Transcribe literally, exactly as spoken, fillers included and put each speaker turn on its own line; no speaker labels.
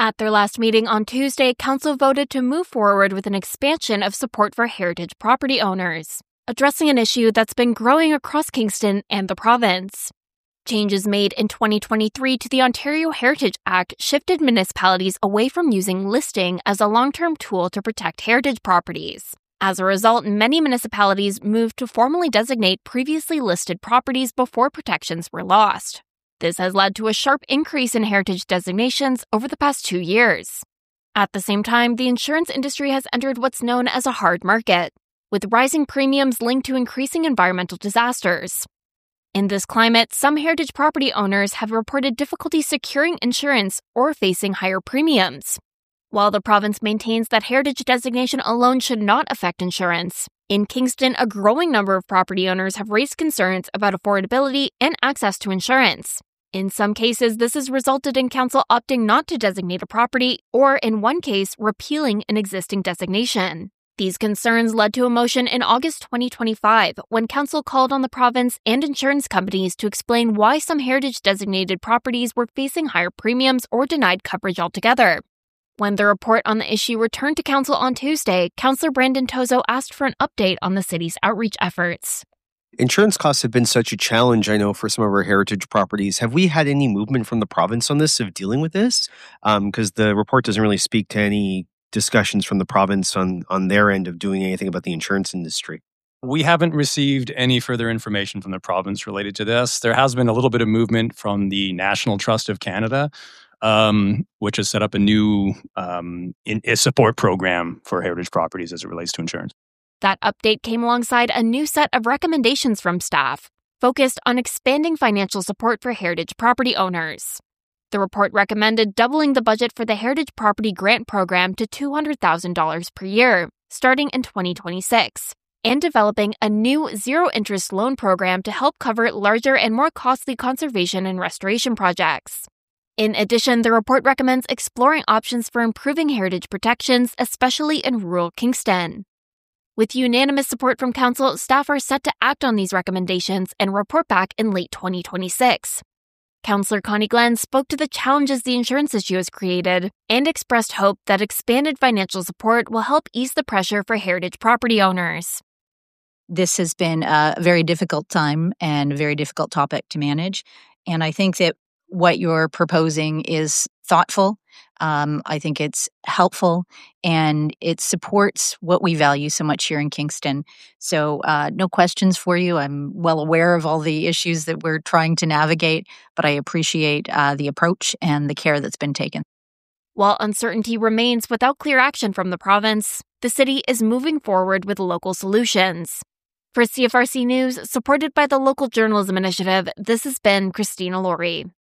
At their last meeting on Tuesday, Council voted to move forward with an expansion of support for heritage property owners, addressing an issue that's been growing across Kingston and the province. Changes made in twenty twenty-three to the Ontario Heritage Act shifted municipalities away from using listing as a long-term tool to protect heritage properties. As a result, many municipalities moved to formally designate previously listed properties before protections were lost. This has led to a sharp increase in heritage designations over the past two years. At the same time, the insurance industry has entered what's known as a hard market, with rising premiums linked to increasing environmental disasters. In this climate, some heritage property owners have reported difficulty securing insurance or facing higher premiums. While the province maintains that heritage designation alone should not affect insurance, in Kingston, a growing number of property owners have raised concerns about affordability and access to insurance. In some cases, this has resulted in council opting not to designate a property, or in one case, repealing an existing designation. These concerns led to a motion in August twenty twenty-five when Council called on the province and insurance companies to explain why some heritage-designated properties were facing higher premiums or denied coverage altogether. When the report on the issue returned to Council on Tuesday, Councillor Brandon Tozo asked for an update on the city's outreach efforts.
Insurance costs have been such a challenge, I know, for some of our heritage properties. Have we had any movement from the province on this, of dealing with this? Because um, the report doesn't really speak to any discussions from the province on, on their end of doing anything about the insurance industry.
We haven't received any further information from the province related to this. There has been a little bit of movement from the National Trust of Canada, um, which has set up a new um, in, a support program for heritage properties as it relates to insurance.
That update came alongside a new set of recommendations from staff, focused on expanding financial support for heritage property owners. The report recommended doubling the budget for the Heritage Property Grant Program to two hundred thousand dollars per year, starting in twenty twenty-six, and developing a new zero-interest loan program to help cover larger and more costly conservation and restoration projects. In addition, the report recommends exploring options for improving heritage protections, especially in rural Kingston. With unanimous support from Council, staff are set to act on these recommendations and report back in late twenty twenty-six. Councillor Connie Glenn spoke to the challenges the insurance issue has created and expressed hope that expanded financial support will help ease the pressure for heritage property owners.
This has been a very difficult time and a very difficult topic to manage. And I think that what you're proposing is thoughtful. Um, I think it's helpful, and it supports what we value so much here in Kingston. So uh, no questions for you. I'm well aware of all the issues that we're trying to navigate, but I appreciate uh, the approach and the care that's been taken.
While uncertainty remains without clear action from the province, the city is moving forward with local solutions. For C F R C News, supported by the Local Journalism Initiative, this has been Christina Laurie.